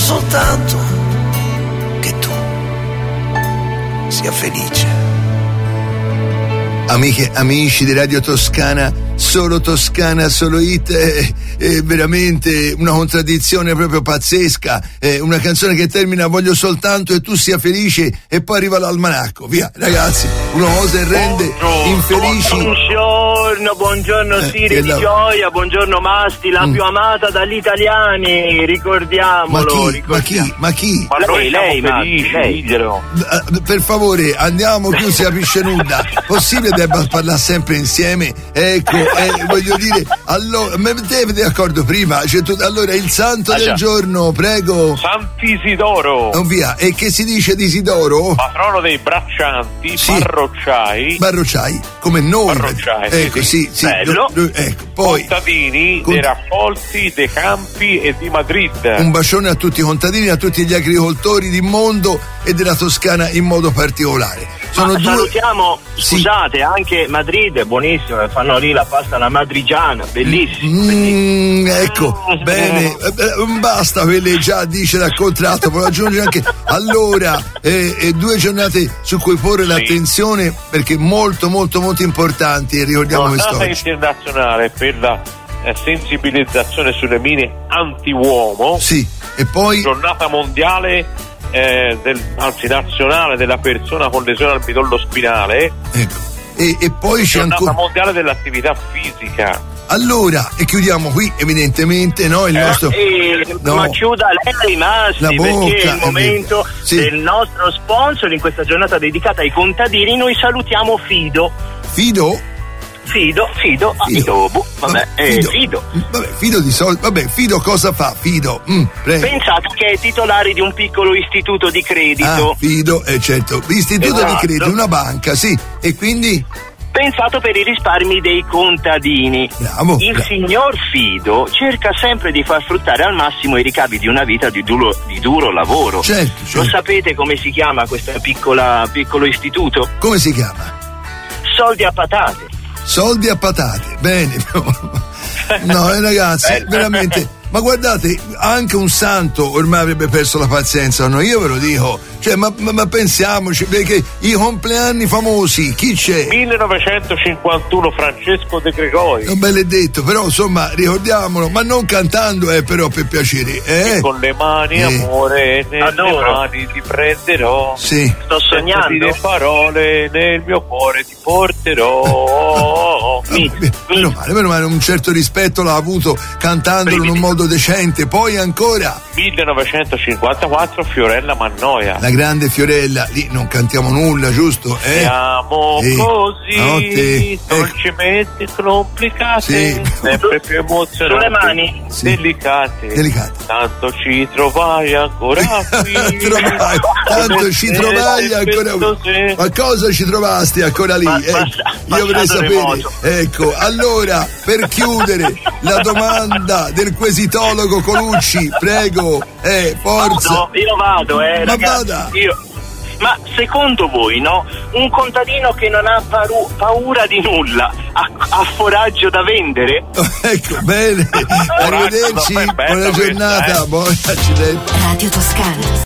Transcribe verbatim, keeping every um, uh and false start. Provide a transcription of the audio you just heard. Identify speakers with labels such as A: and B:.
A: soltanto che tu sia felice.
B: Amiche, amici di Radio Toscana, solo Toscana, solo hit, è, è veramente una contraddizione proprio pazzesca, è una canzone che termina voglio soltanto che tu sia felice e poi arriva l'almanacco, via ragazzi, una cosa che rende buongiorno, infelici.
C: Buongiorno, buongiorno
B: eh,
C: Siri di la... Gioia, buongiorno Masti, la mm. più amata dagli italiani, ricordiamolo.
B: Ma chi?
C: ricordiamo.
B: Ma chi? Ma chi?
C: Ma lei, lei, felici, lei.
B: Uh, per favore, andiamo, che non si capisce nulla. Possibile debba parlare sempre insieme? Ecco, eh, voglio dire, allora, me te d'accordo prima, cioè, tu, allora il santo ah, del già. giorno, prego.
D: Sant'Isidoro.
B: Oh, via, e che si dice di Isidoro?
D: Patrono dei braccianti,
B: sì.
D: barrocciai.
B: Barrocciai, come noi.
D: Barrocciai,
B: ecco, sì, sì.
D: Bello.
B: Lo, lo, ecco, poi.
D: Contadini Cont- dei raccolti, dei campi e di Madrid.
B: Un bacione a tutti i contadini, a tutti gli agricoltori di mondo e della Toscana in modo particolare. Sono
C: Ma
B: due...
C: salutiamo,
B: sì.
C: scusate, anche Madrid è buonissimo, fanno lì la pasta alla madrigiana, bellissimo.
B: Mm,
C: bellissimo.
B: Ecco, mm. bene, eh, basta quelle già dice dal contratto, poi aggiungere anche allora eh, eh, due giornate su cui porre sì. l'attenzione perché molto molto molto importanti e ricordiamo questo.
D: Giornata internazionale per la eh, sensibilizzazione sulle mine anti-uomo.
B: Sì, e poi
D: giornata mondiale Eh, del, anzi nazionale della persona con lesione al midollo spinale,
B: ecco. e, e poi c'è
D: giornata
B: ancora
D: mondiale dell'attività fisica.
B: Allora, e chiudiamo qui evidentemente no, il
C: eh,
B: nostro
C: eh,
B: no.
C: ma chiuda lei Masti perché è il momento
B: sì.
C: del nostro sponsor in questa giornata dedicata ai contadini. Noi salutiamo Fido
B: Fido?
C: Fido, Fido, Fido, Fido. Vabbè, vabbè, Fido. Eh, Fido.
B: Vabbè, Fido di solito, vabbè, Fido cosa fa? Fido, mm,
C: pensate che è titolare di un piccolo istituto di credito.
B: Ah, Fido, eh, certo, istituto esatto. di credito, una banca, sì, e quindi?
C: Pensato per i risparmi dei contadini.
B: Bravo.
C: Il
B: bravo.
C: signor Fido cerca sempre di far fruttare al massimo i ricavi di una vita di duro, di duro lavoro.
B: Certo, certo.
C: Lo sapete come si chiama questo piccola, piccolo istituto?
B: Come si chiama?
C: Soldi a patate.
B: Soldi a patate, bene. No, eh, ragazzi, veramente. Ma guardate, anche un santo ormai avrebbe perso la pazienza, no? Io ve lo dico, cioè, ma, ma, ma pensiamoci, perché i compleanni famosi, chi c'è?
D: millenovecentocinquantuno Francesco De Gregori.
B: Non ve l'ho detto, però insomma, ricordiamolo, ma non cantando, eh, però per piacere, eh?
D: E con le mani, eh. amore, nelle
C: Adoro.
D: mani ti prenderò.
B: Sì.
C: Sto sognando.
D: Le parole nel mio cuore ti porterò.
B: Mi, mi. Meno male, meno male, un certo rispetto l'ha avuto cantandolo in un modo decente. Poi ancora
D: millenovecentocinquantaquattro Fiorella Mannoia.
B: La grande Fiorella, lì non cantiamo nulla, giusto? Eh?
D: Siamo eh. così
B: Notte.
D: dolcemente eh. complicate,
B: sì.
D: sempre più emozionanti,
C: sulle mani
B: sì.
D: delicate.
B: delicate.
D: Tanto ci trovai ancora qui.
B: trovai, tanto ci trovai ancora qui. Ma cosa ci trovasti ancora lì?
C: Ma,
B: eh?
C: ma,
B: Io vorrei sapere. Ecco, allora, per chiudere la domanda del quesitologo Colucci, prego, eh, forza.
C: No, io vado, eh,
B: Ma
C: ragazzi,
B: vada.
C: io... Ma secondo voi, no? Un contadino che non ha paru- paura di nulla ha, ha foraggio da vendere?
B: Ecco, bene. Arrivederci, buona giornata, buon accidente.
E: Radio Toscana.